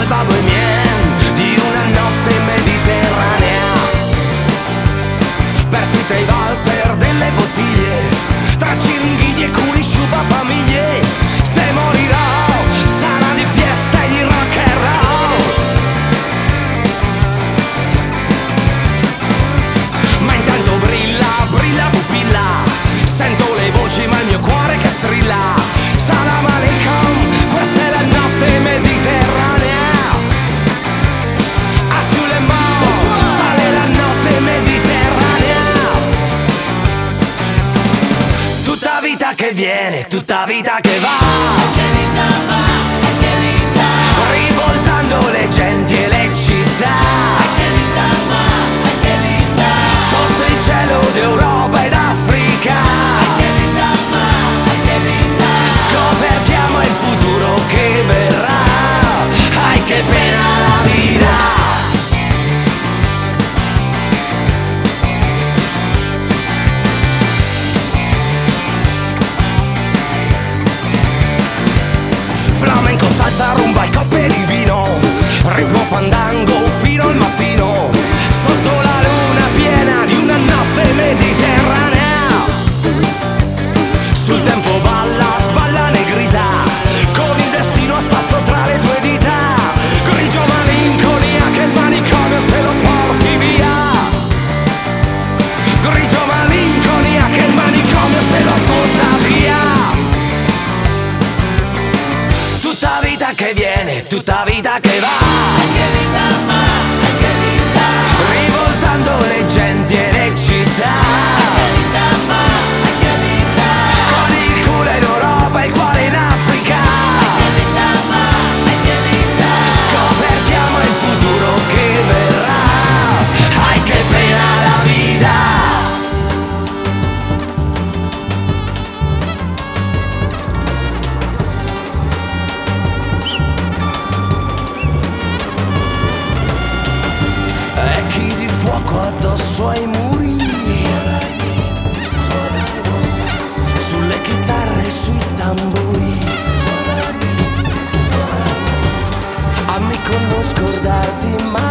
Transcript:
l'alba bohemienne di una notte mediterranea, persi tra i valzer delle bottiglie, tra ciringhidi e culi sciupa famiglie. Se morirò sarà di fiesta e di rock and roll, ma intanto brilla, brilla pupilla, sento le voci ma il mio cuore che strilla. Salam alaikum, questa è la notte mediterranea. A tu le mani, sale la notte mediterranea. Tutta vita che viene, tutta vita che va, rivoltando le genti e le città, sotto il cielo d'Europa ed Africa. Scoperchiamo il futuro che verrà. Ai che pena la vita. Flamenco, salsa, rumba e coppe di vino, ritmo fandango fino al mattino, sotto la luna piena di una notte mediterranea. Sul tempo balla, sballa negrita, con il destino a spasso tra le tue dita. Grigio malinconia che il manicomio se lo porti via. Grigio malinconia che il manicomio se lo porta via. Tutta vita che viene, tutta vita che va, rivoltando le genti e le città. Con il culo in Europa e il cuore in Africa. Scoperchiamo il futuro che verrà. Ai che pena la vita. E chi di fuoco addosso ai muri, sulle chitarre e sui tamburi. Amico, non scordarti mai.